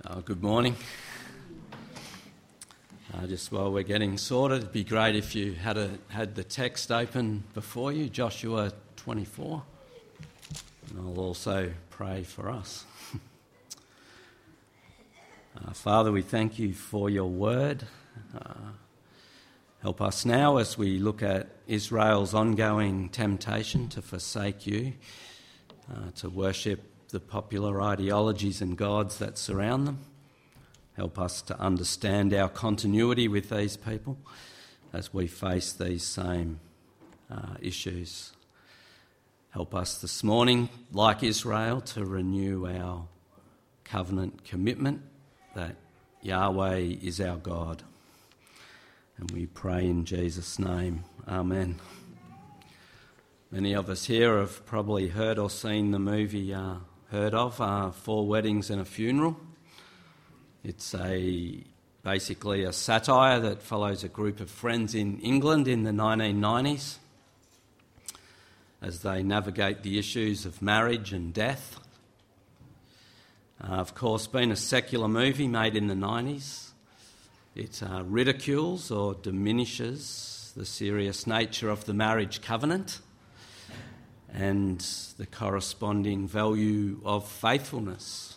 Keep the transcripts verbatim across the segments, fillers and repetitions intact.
Uh, good morning. Uh, just while we're getting sorted, it'd be great if you had a, had the text open before you, Joshua twenty-four. And I'll also pray for us. uh, Father, we thank you for your word. Uh, help us now as we look at Israel's ongoing temptation to forsake you, uh, to worship the popular ideologies and gods that surround them. Help us to understand our continuity with these people as we face these same uh, issues. Help us this morning, like Israel, to renew our covenant commitment that Yahweh is our God. And we pray in Jesus' name. Amen. Many of us here have probably heard or seen the movie uh, heard of, uh, Four Weddings and a Funeral. It's a basically a satire that follows a group of friends in England in the nineteen nineties as they navigate the issues of marriage and death. Uh, of course, being a secular movie made in the nineties, it uh, ridicules or diminishes the serious nature of the marriage covenant and the corresponding value of faithfulness.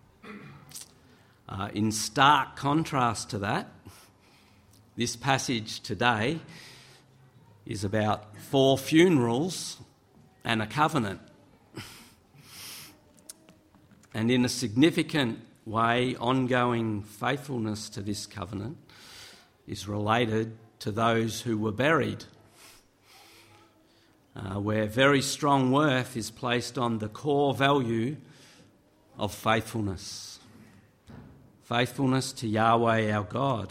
Uh, in stark contrast to that, this passage today is about four funerals and a covenant. And in a significant way, ongoing faithfulness to this covenant is related to those who were buried, uh, where very strong worth is placed on the core value of faithfulness. Faithfulness to Yahweh our God.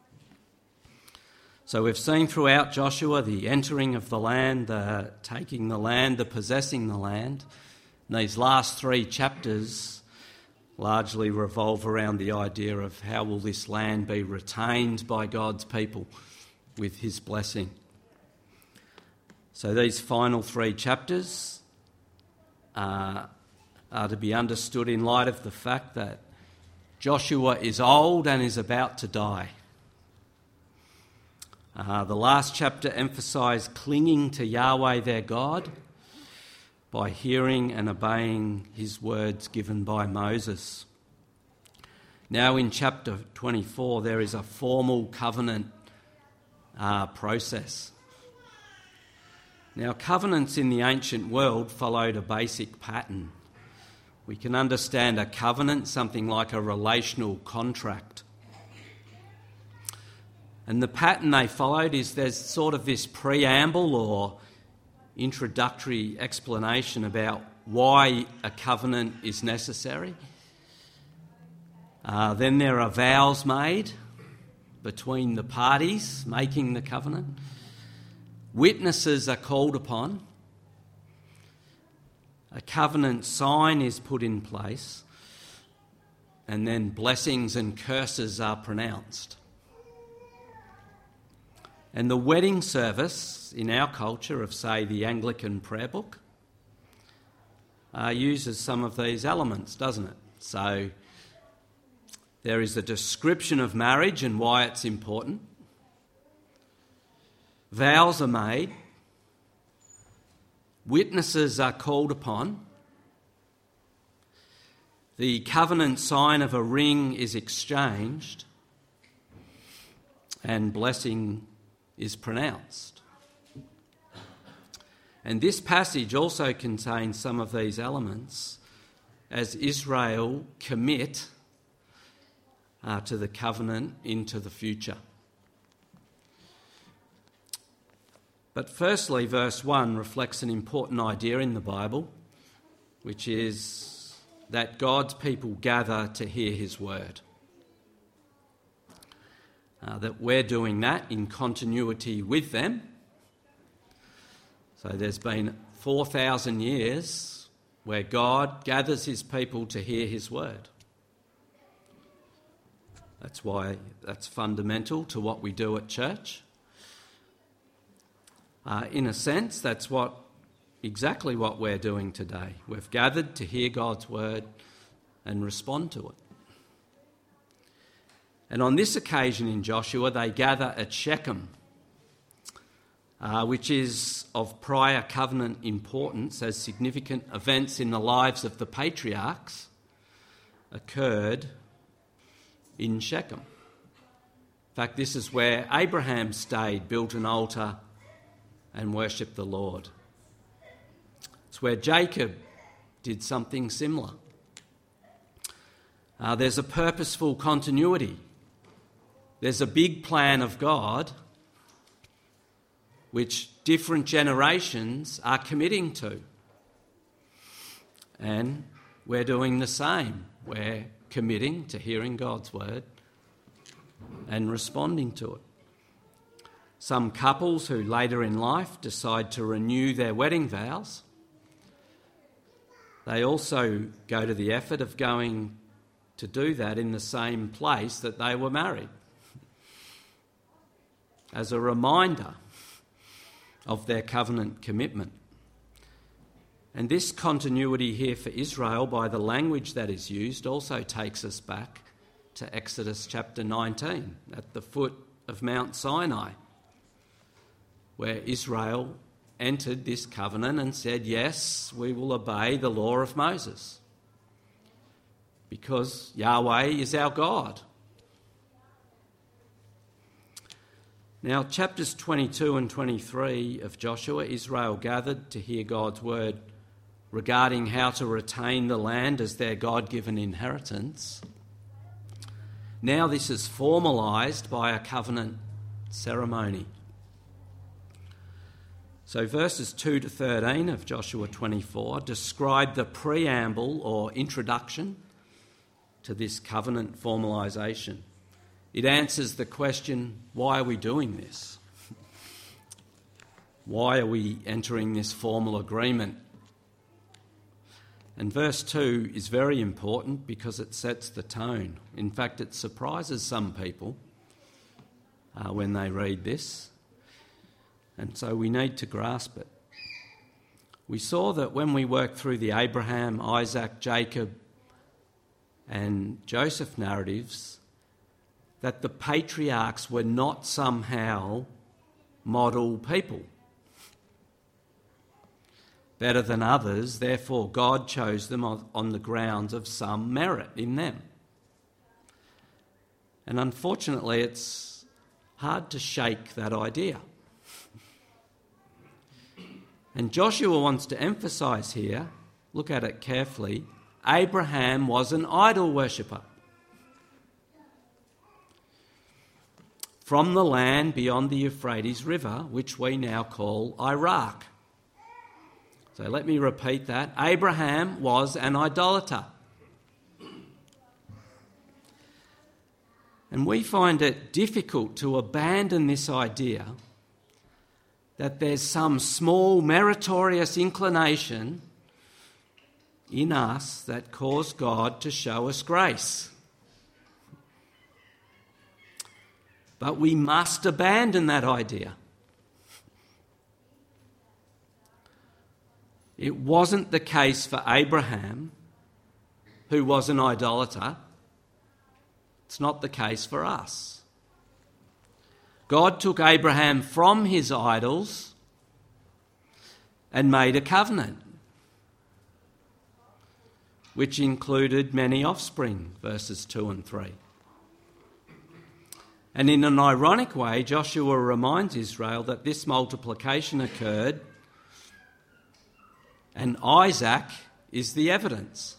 So we've seen throughout Joshua the entering of the land, the taking the land, the possessing the land. And these last three chapters largely revolve around the idea of how will this land be retained by God's people with his blessing. So these final three chapters uh, are to be understood in light of the fact that Joshua is old and is about to die. Uh, the last chapter emphasised clinging to Yahweh their God by hearing and obeying his words given by Moses. Now in chapter twenty-four there is a formal covenant uh, process. Now covenants in the ancient world followed a basic pattern. We can understand a covenant, something like a relational contract. And the pattern they followed is there's sort of this preamble or introductory explanation about why a covenant is necessary. Uh, then there are vows made between the parties making the covenant. Witnesses are called upon. A covenant sign is put in place, and then blessings and curses are pronounced. And the wedding service in our culture of, say, the Anglican prayer book uh, uses some of these elements, doesn't it? So there is a description of marriage and why it's important. Vows are made. Witnesses are called upon. The covenant sign of a ring is exchanged, and blessing is pronounced. And this passage also contains some of these elements as Israel commit uh, to the covenant into the future. But firstly, verse one reflects an important idea in the Bible, which is that God's people gather to hear his word. Uh, that we're doing that in continuity with them. So there's been four thousand years where God gathers his people to hear his word. That's why that's fundamental to what we do at church. Uh, in a sense, that's what exactly what we're doing today. We've gathered to hear God's word and respond to it. And on this occasion in Joshua, they gather at Shechem, uh, which is of prior covenant importance, as significant events in the lives of the patriarchs occurred in Shechem. In fact, this is where Abraham stayed, built an altar and worshipped the Lord. It's where Jacob did something similar. Uh, there's a purposeful continuity. There's a big plan of God which different generations are committing to. And we're doing the same. We're committing to hearing God's word and responding to it. Some couples who later in life decide to renew their wedding vows, they also go to the effort of going to do that in the same place that they were married, as a reminder of their covenant commitment. And this continuity here for Israel, by the language that is used, also takes us back to Exodus chapter nineteen, at the foot of Mount Sinai, where Israel entered this covenant and said, yes, we will obey the law of Moses, because Yahweh is our God. Now, chapters twenty-two and twenty-three of Joshua, Israel gathered to hear God's word regarding how to retain the land as their God-given inheritance. Now this is formalised by a covenant ceremony. So verses two to thirteen of Joshua twenty-four describe the preamble or introduction to this covenant formalisation. It answers the question, why are we doing this? Why are we entering this formal agreement? And verse two is very important because it sets the tone. In fact, it surprises some people uh, when they read this. And so we need to grasp it. We saw that when we worked through the Abraham, Isaac, Jacob and Joseph narratives, that the patriarchs were not somehow model people, better than others. Therefore, God chose them on the grounds of some merit in them. And unfortunately, it's hard to shake that idea. And Joshua wants to emphasise here, look at it carefully, Abraham was an idol worshipper. From the land beyond the Euphrates River, which we now call Iraq. So let me repeat that. Abraham was an idolater. And we find it difficult to abandon this idea that there's some small meritorious inclination in us that caused God to show us grace. But we must abandon that idea. It wasn't the case for Abraham, who was an idolater. It's not the case for us. God took Abraham from his idols and made a covenant, which included many offspring, verses two and three. And in an ironic way, Joshua reminds Israel that this multiplication occurred and Isaac is the evidence.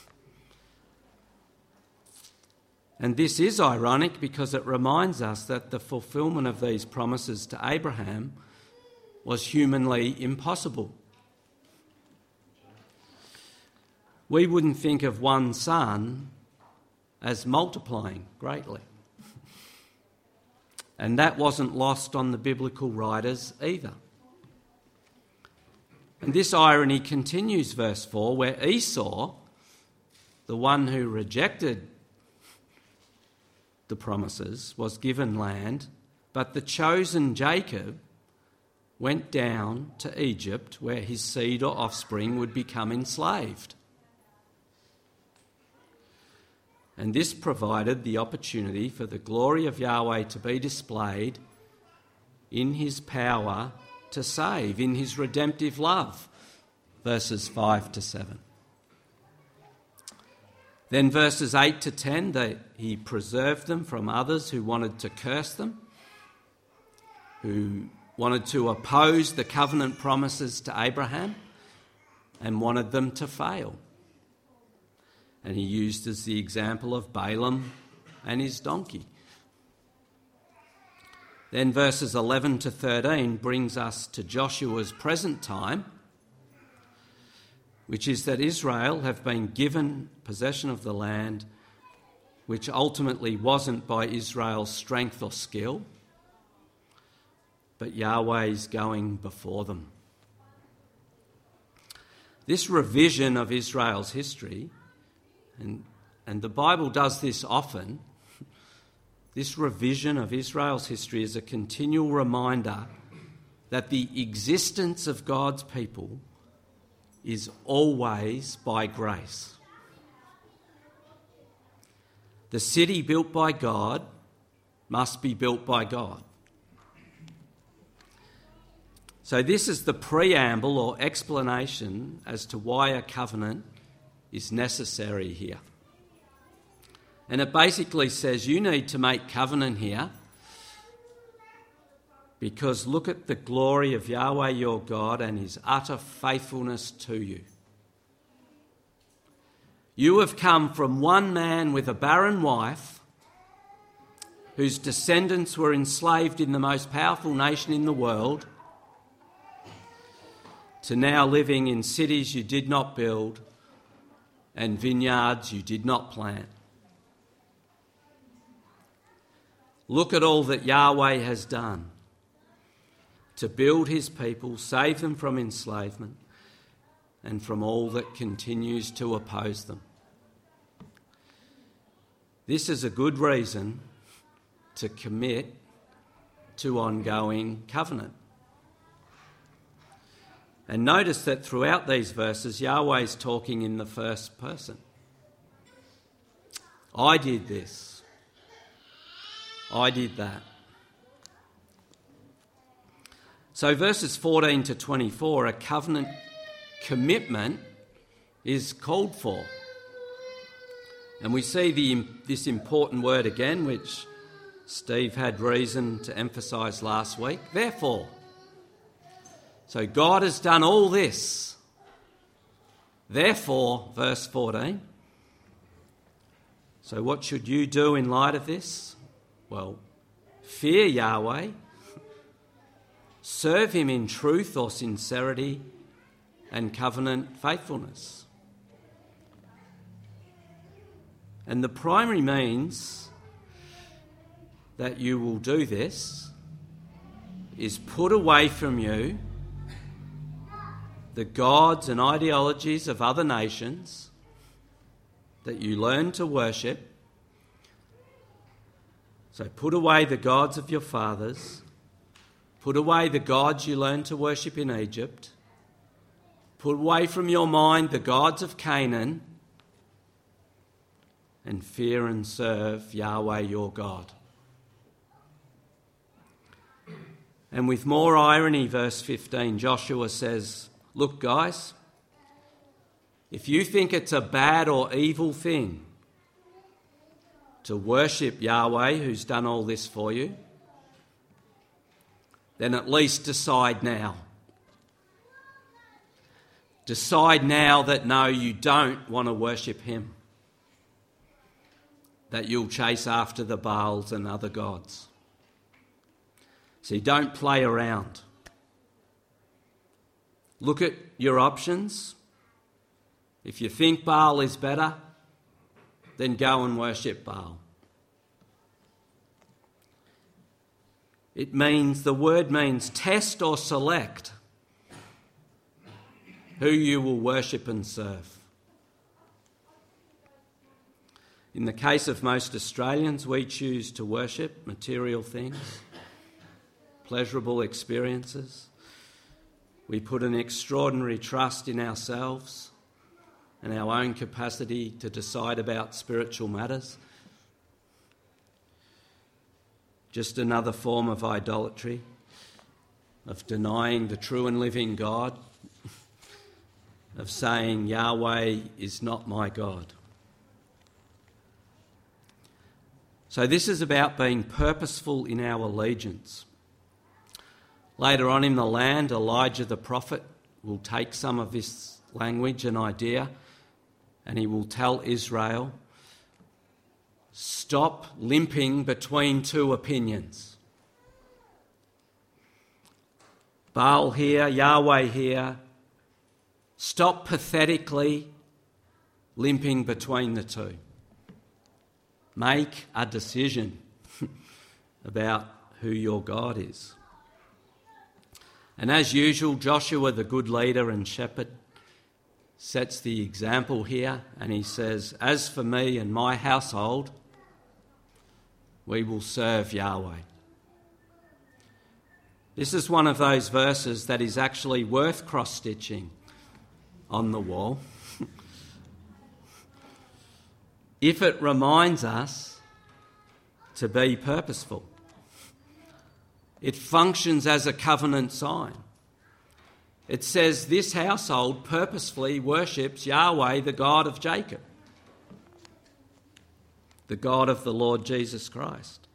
And this is ironic because it reminds us that the fulfilment of these promises to Abraham was humanly impossible. We wouldn't think of one son as multiplying greatly. And that wasn't lost on the biblical writers either. And this irony continues, verse four, where Esau, the one who rejected the promises, was given land, but the chosen Jacob went down to Egypt, where his seed or offspring would become enslaved. And this provided the opportunity for the glory of Yahweh to be displayed in his power to save, in his redemptive love. Verses five to seven. Then verses eight to ten, that he preserved them from others who wanted to curse them, who wanted to oppose the covenant promises to Abraham and wanted them to fail. And he used as the example of Balaam and his donkey. Then verses eleven to thirteen brings us to Joshua's present time, which is that Israel have been given possession of the land, which ultimately wasn't by Israel's strength or skill, but Yahweh's going before them. This revision of Israel's history, and, and the Bible does this often, this revision of Israel's history is a continual reminder that the existence of God's people is always by grace. The city built by God must be built by God. So this is the preamble or explanation as to why a covenant is necessary here. And it basically says you need to make covenant here because look at the glory of Yahweh your God and his utter faithfulness to you. You have come from one man with a barren wife whose descendants were enslaved in the most powerful nation in the world to now living in cities you did not build and vineyards you did not plant. Look at all that Yahweh has done to build his people, save them from enslavement and from all that continues to oppose them. This is a good reason to commit to ongoing covenant. And notice that throughout these verses, Yahweh is talking in the first person. I did this. I did that. So verses fourteen to twenty-four, a covenant commitment is called for. And we see the, this important word again, which Steve had reason to emphasise last week. Therefore. So God has done all this. Therefore, verse fourteen. So what should you do in light of this? Well, fear Yahweh. Serve him in truth or sincerity and covenant faithfulness. And the primary means that you will do this is put away from you the gods and ideologies of other nations that you learn to worship. So put away the gods of your fathers. Put away the gods you learned to worship in Egypt. Put away from your mind the gods of Canaan and fear and serve Yahweh your God. And with more irony, verse fifteen, Joshua says, look guys, if you think it's a bad or evil thing to worship Yahweh who's done all this for you, then at least decide now. Decide now that no, you don't want to worship him. That you'll chase after the Baals and other gods. See, don't play around. Look at your options. If you think Baal is better, then go and worship Baal. It means, the word means test or select who you will worship and serve. In the case of most Australians, we choose to worship material things, pleasurable experiences. We put an extraordinary trust in ourselves and our own capacity to decide about spiritual matters. Just another form of idolatry, of denying the true and living God, of saying Yahweh is not my God. So this is about being purposeful in our allegiance. Later on in the land, Elijah the prophet will take some of this language and idea, and he will tell Israel, stop limping between two opinions. Baal here, Yahweh here. Stop pathetically limping between the two. Make a decision about who your God is. And as usual, Joshua, the good leader and shepherd, sets the example here, and he says, as for me and my household, we will serve Yahweh. This is one of those verses that is actually worth cross-stitching on the wall. If it reminds us to be purposeful. It functions as a covenant sign. It says this household purposefully worships Yahweh, the God of Jacob, the God of the Lord Jesus Christ.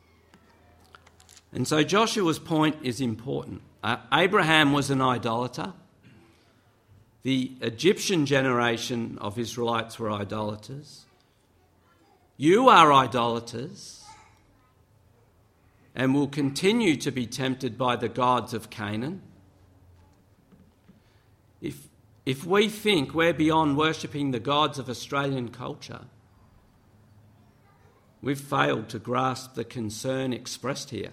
And so Joshua's point is important. Uh, Abraham was an idolater. The Egyptian generation of Israelites were idolaters. You are idolaters and will continue to be tempted by the gods of Canaan. If, if we think we're beyond worshipping the gods of Australian culture, we've failed to grasp the concern expressed here.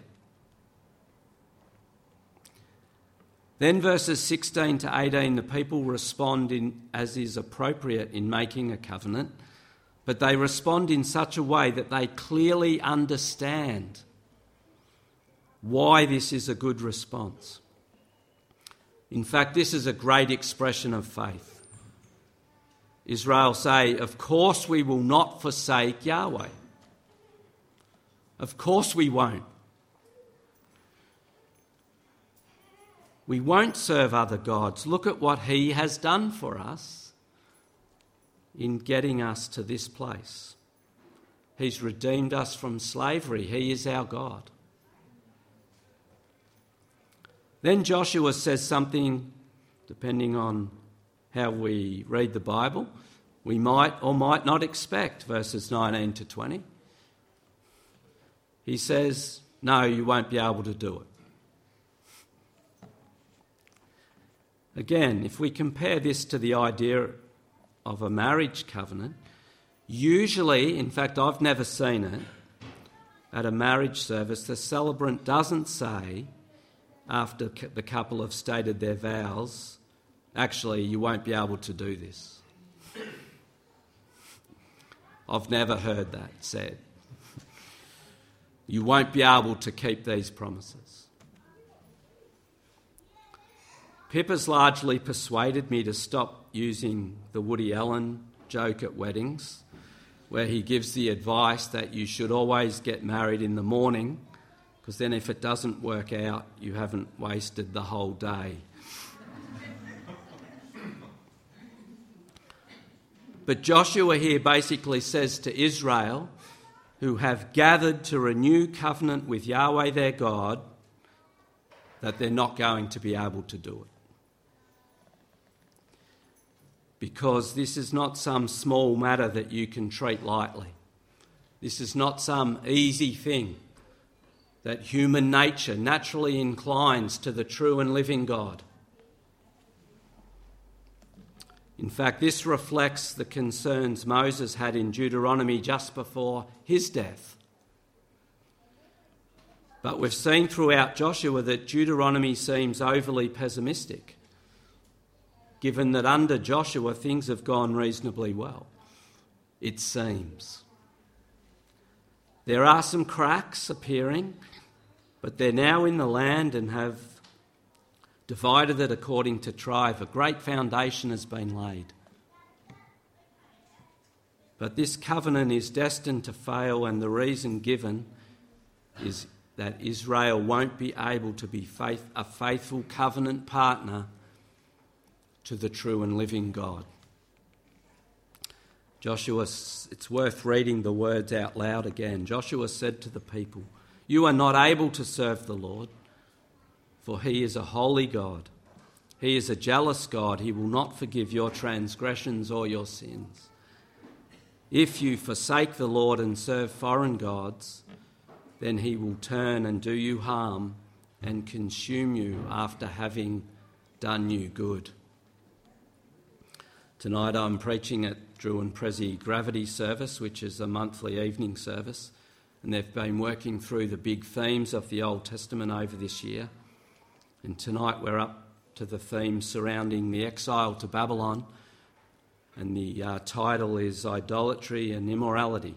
Then verses sixteen to eighteen, the people respond in, as is appropriate in making a covenant, but they respond in such a way that they clearly understand why this is a good response. In fact, this is a great expression of faith. Israel say, of course we will not forsake Yahweh. Of course we won't. We won't serve other gods. Look at what he has done for us in getting us to this place. He's redeemed us from slavery. He is our God. Then Joshua says something, depending on how we read the Bible, we might or might not expect, verses nineteen to twenty. He says, no, you won't be able to do it. Again, if we compare this to the idea of a marriage covenant, usually, in fact, I've never seen it, at a marriage service, the celebrant doesn't say, after the couple have stated their vows, actually, you won't be able to do this. I've never heard that said. You won't be able to keep these promises. Pippa's largely persuaded me to stop using the Woody Allen joke at weddings, where he gives the advice that you should always get married in the morning, because then if it doesn't work out, you haven't wasted the whole day. But Joshua here basically says to Israel, who have gathered to renew covenant with Yahweh their God, that they're not going to be able to do it. Because this is not some small matter that you can treat lightly. This is not some easy thing that human nature naturally inclines to the true and living God. In fact, this reflects the concerns Moses had in Deuteronomy just before his death. But we've seen throughout Joshua that Deuteronomy seems overly pessimistic, given that under Joshua things have gone reasonably well, it seems. There are some cracks appearing, but they're now in the land and have divided it according to tribe. A great foundation has been laid. But this covenant is destined to fail, and the reason given is that Israel won't be able to be faith, a faithful covenant partner to the true and living God. Joshua, it's worth reading the words out loud again. Joshua said to the people, "You are not able to serve the Lord, for he is a holy God. He is a jealous God. He will not forgive your transgressions or your sins. If you forsake the Lord and serve foreign gods, then he will turn and do you harm and consume you after having done you good." Tonight I'm preaching at Drew and Prezi Gravity Service, which is a monthly evening service, and they've been working through the big themes of the Old Testament over this year. And tonight we're up to the theme surrounding the exile to Babylon, and the uh, title is Idolatry and Immorality,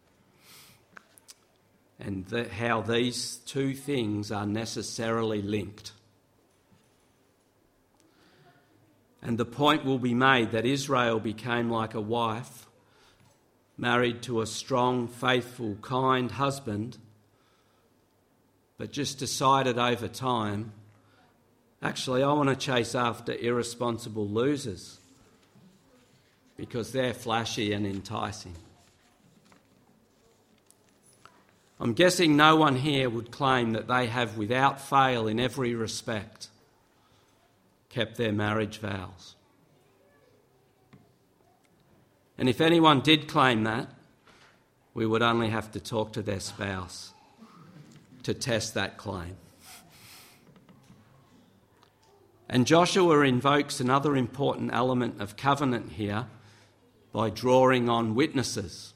and the, how these two things are necessarily linked. And the point will be made that Israel became like a wife married to a strong, faithful, kind husband, but just decided over time, actually, I want to chase after irresponsible losers because they're flashy and enticing. I'm guessing no one here would claim that they have, without fail in every respect, kept their marriage vows. And if anyone did claim that, we would only have to talk to their spouse to test that claim. And Joshua invokes another important element of covenant here by drawing on witnesses.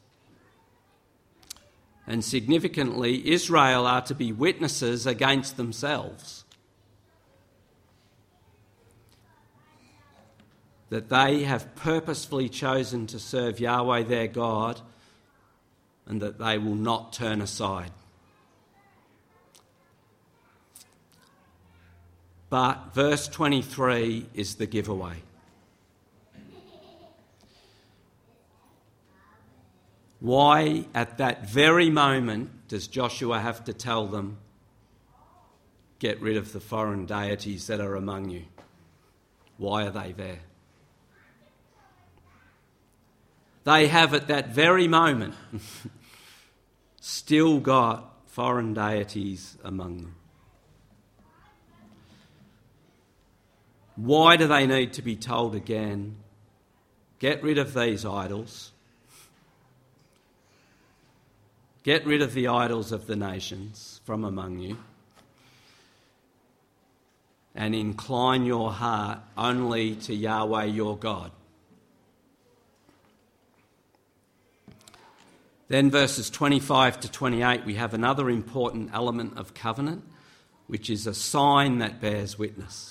And significantly, Israel are to be witnesses against themselves, that they have purposefully chosen to serve Yahweh their God and that they will not turn aside. But verse twenty-three is the giveaway. Why at that very moment does Joshua have to tell them, get rid of the foreign deities that are among you? Why are they there? They have at that very moment still got foreign deities among them. Why do they need to be told again, get rid of these idols, get rid of the idols of the nations from among you, and incline your heart only to Yahweh your God? Then verses twenty-five to twenty-eight, we have another important element of covenant, which is a sign that bears witness.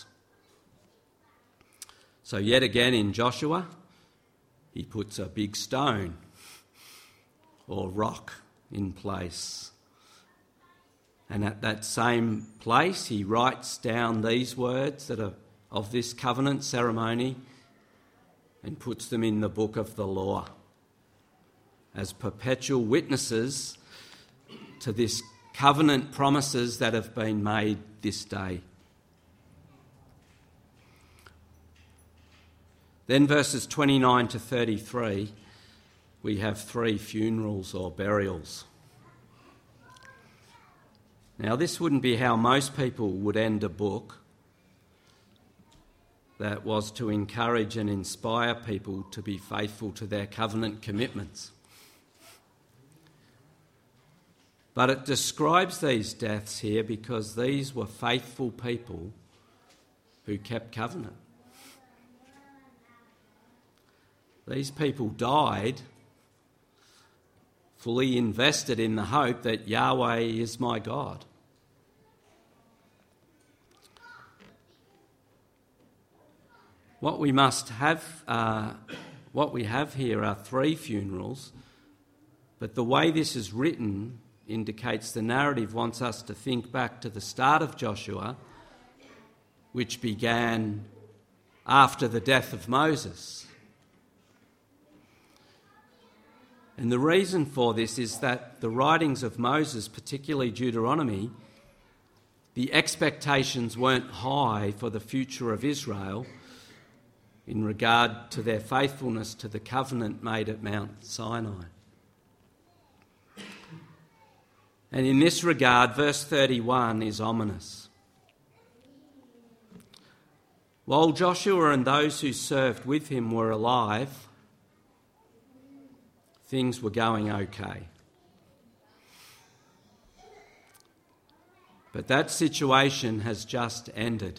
So yet again in Joshua, he puts a big stone or rock in place. And at that same place, he writes down these words that are of this covenant ceremony and puts them in the book of the law as perpetual witnesses to this covenant promises that have been made this day. Then verses twenty-nine to thirty-three, we have three funerals or burials. Now, this wouldn't be how most people would end a book that was to encourage and inspire people to be faithful to their covenant commitments. But it describes these deaths here because these were faithful people who kept covenant. These people died fully invested in the hope that Yahweh is my God. What we must have, uh, what we have here are three funerals, but the way this is written indicates the narrative wants us to think back to the start of Joshua, which began after the death of Moses. And the reason for this is that the writings of Moses, particularly Deuteronomy, the expectations weren't high for the future of Israel in regard to their faithfulness to the covenant made at Mount Sinai. And in this regard, verse thirty-one is ominous. While Joshua and those who served with him were alive, things were going okay. But that situation has just ended.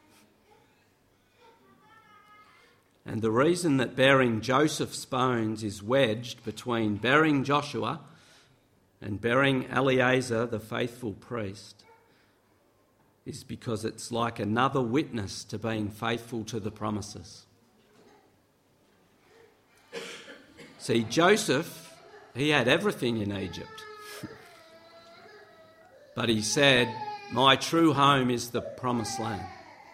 And the reason that bearing Joseph's bones is wedged between bearing Joshua and bearing Eleazar, the faithful priest, is because it's like another witness to being faithful to the promises. See, Joseph, he had everything in Egypt. But he said, my true home is the promised land.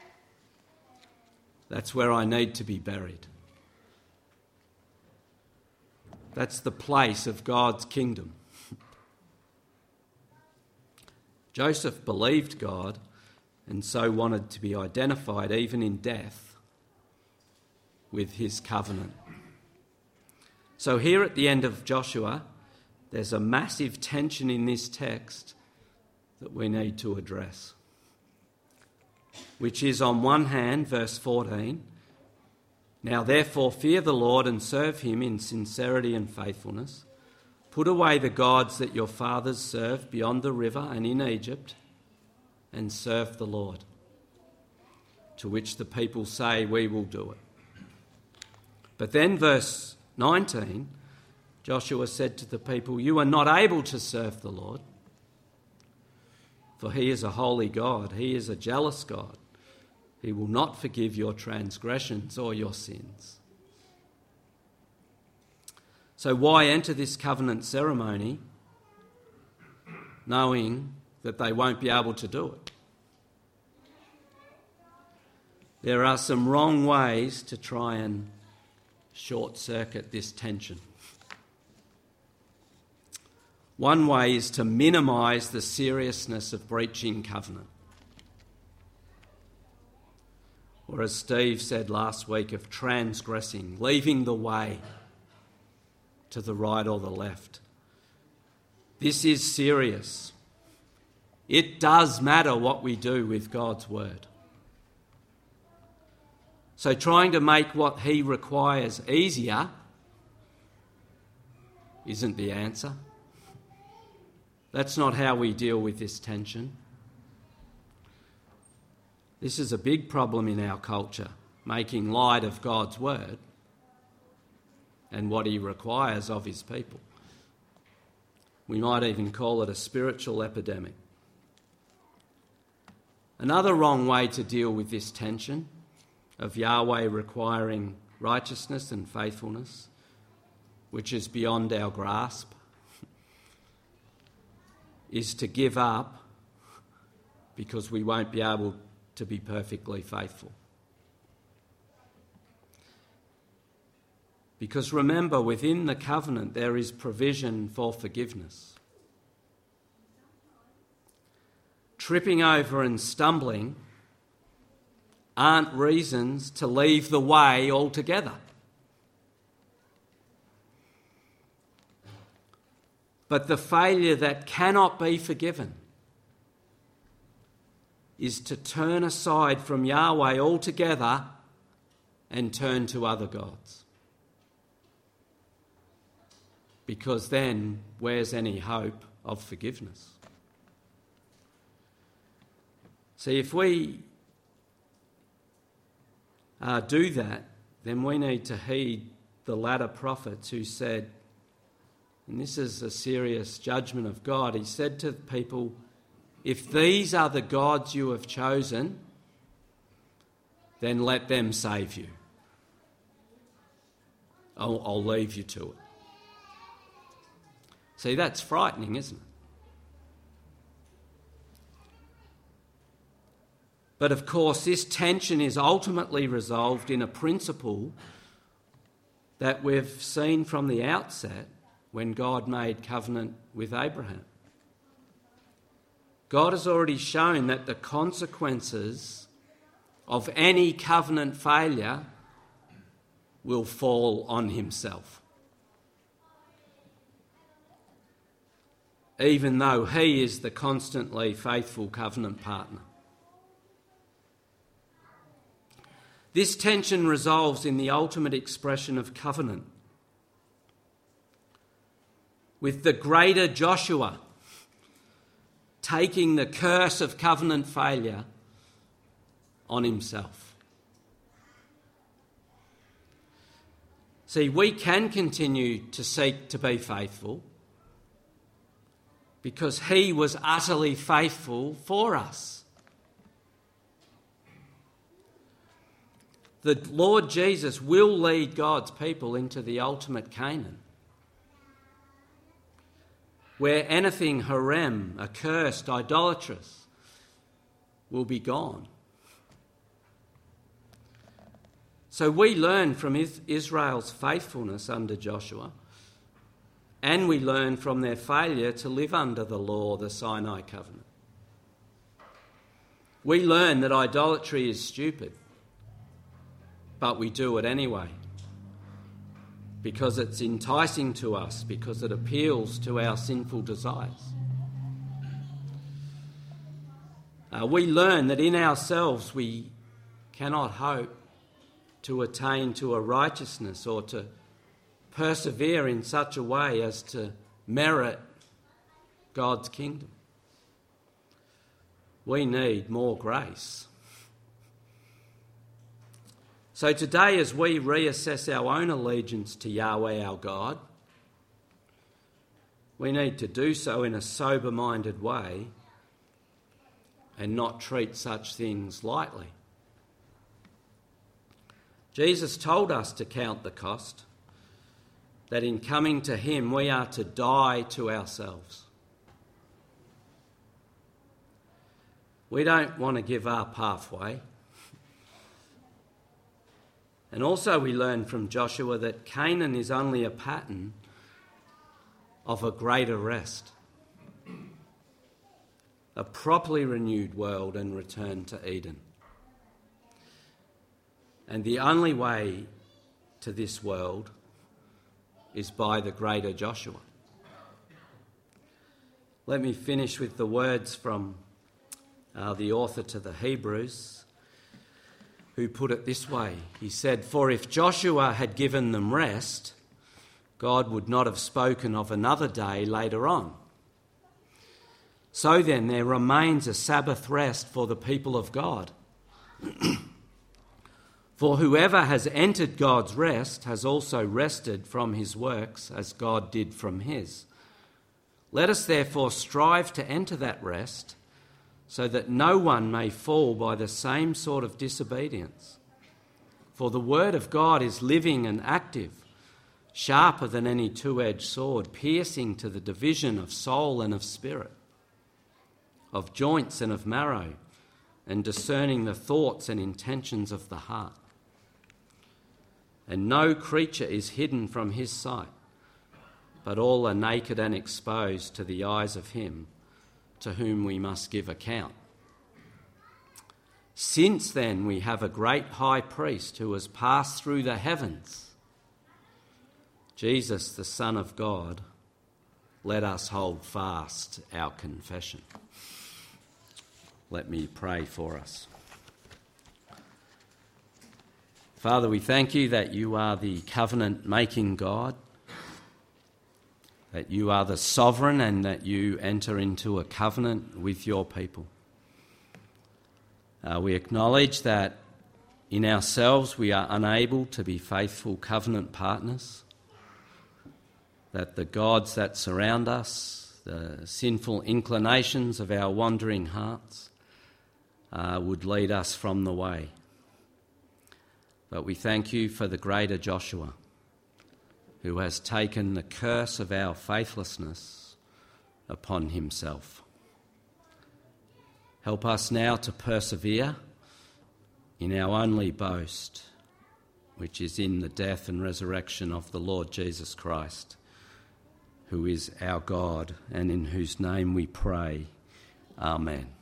That's where I need to be buried. That's the place of God's kingdom. Joseph believed God and so wanted to be identified, even in death, with his covenant. So here at the end of Joshua, there's a massive tension in this text that we need to address, which is on one hand, verse fourteen, now therefore fear the Lord and serve him in sincerity and faithfulness. Put away the gods that your fathers served beyond the river and in Egypt, and serve the Lord. To which the people say, we will do it. But then verse nineteen, Joshua said to the people, you are not able to serve the Lord, for he is a holy God. He is a jealous God. He will not forgive your transgressions or your sins. So why enter this covenant ceremony knowing that they won't be able to do it? There are some wrong ways to try and short-circuit this tension. One way is to minimise the seriousness of breaching covenant. Or as Steve said last week, of transgressing, leaving the way to the right or the left. This is serious. It does matter what we do with God's word. So trying to make what he requires easier isn't the answer. That's not how we deal with this tension. This is a big problem in our culture, making light of God's word and what he requires of his people. We might even call it a spiritual epidemic. Another wrong way to deal with this tension of Yahweh requiring righteousness and faithfulness, which is beyond our grasp, is to give up because we won't be able to be perfectly faithful. Because remember, within the covenant there is provision for forgiveness. Tripping over and stumbling aren't reasons to leave the way altogether. But the failure that cannot be forgiven is to turn aside from Yahweh altogether and turn to other gods. Because then, where's any hope of forgiveness? See, if we uh, do that, then we need to heed the latter prophets who said, and this is a serious judgment of God, he said to the people, if these are the gods you have chosen, then let them save you. I'll, I'll leave you to it. See, that's frightening, isn't it? But of course, this tension is ultimately resolved in a principle that we've seen from the outset when God made covenant with Abraham. God has already shown that the consequences of any covenant failure will fall on himself, even though he is the constantly faithful covenant partner. This tension resolves in the ultimate expression of covenant, with the greater Joshua taking the curse of covenant failure on himself. See, we can continue to seek to be faithful because he was utterly faithful for us. The Lord Jesus will lead God's people into the ultimate Canaan, where anything harem, accursed, idolatrous, will be gone. So we learn from Israel's faithfulness under Joshua, and we learn from their failure to live under the law, the Sinai covenant. We learn that idolatry is stupid, but we do it anyway, because it's enticing to us, because it appeals to our sinful desires. Uh, we learn that in ourselves we cannot hope to attain to a righteousness or to persevere in such a way as to merit God's kingdom. We need more grace. So today, as we reassess our own allegiance to Yahweh our God, we need to do so in a sober-minded way and not treat such things lightly. Jesus told us to count the cost, that in coming to him we are to die to ourselves. We don't want to give up halfway. And also we learn from Joshua that Canaan is only a pattern of a greater rest, a properly renewed world and return to Eden. And the only way to this world is by the greater Joshua. Let me finish with the words from uh, the author to the Hebrews, who put it this way. He said, "For if Joshua had given them rest, God would not have spoken of another day later on. So then there remains a Sabbath rest for the people of God. For whoever has entered God's rest has also rested from his works as God did from his. Let us therefore strive to enter that rest, so that no one may fall by the same sort of disobedience. For the word of God is living and active, sharper than any two-edged sword, piercing to the division of soul and of spirit, of joints and of marrow, and discerning the thoughts and intentions of the heart. And no creature is hidden from his sight, but all are naked and exposed to the eyes of him to whom we must give account. Since then we have a great high priest who has passed through the heavens, Jesus, the Son of God. Let us hold fast our confession." Let me pray for us. Father, we thank you that you are the covenant-making God, that you are the sovereign and that you enter into a covenant with your people. Uh, we acknowledge that in ourselves we are unable to be faithful covenant partners, that the gods that surround us, the sinful inclinations of our wandering hearts, uh, would lead us from the way. But we thank you for the greater Joshua, who has taken the curse of our faithlessness upon himself. Help us now to persevere in our only boast, which is in the death and resurrection of the Lord Jesus Christ, who is our God and in whose name we pray. Amen.